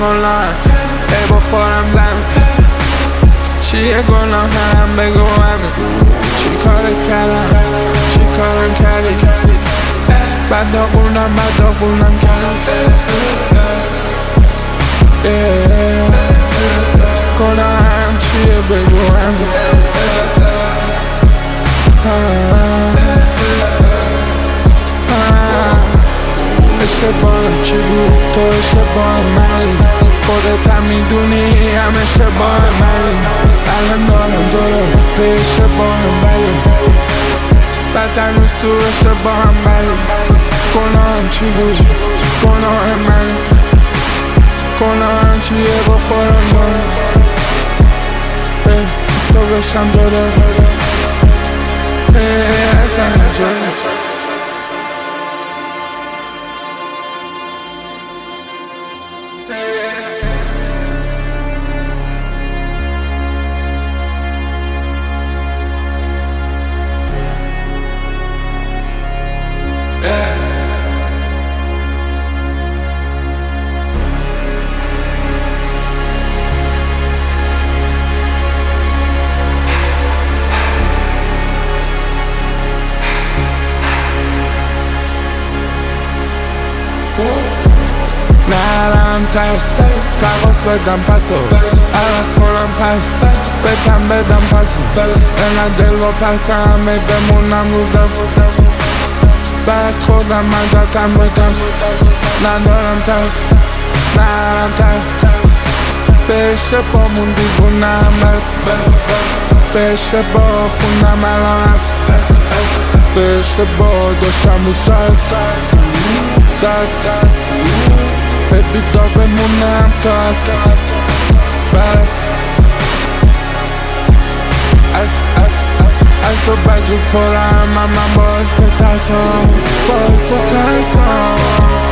online ای بخورم زمین چیه گناه هم بگو همین چی کارت کردم چی کارم کردی بد داغونم کردم گناهم چیه بگو همین اشتباهم چی بود تو اشتباهم منی خودت هم میدونی هم اشتباهم منی الان دارم دارم به اشتباهم ولی بعد هنوز تو اشتباهم ولی گناهم چی بود گناهم منی گناهم چیه بخورم منی حساب بشم داره اصلا جایی نه الان ترس تقاس بدم پسو عوض کنم پس بدم پسو اینقدر دل با پس همه بمونم رو دست بعد خودم ازتم رو دست ندارم ترس نه الان ترس به اشتباهمون دیوونم بس به اشتباه خوندم الان هست به اشتباه داشتم رو دست ببی دا بمونم تاس بس از و بجو پرم من باعث ترسم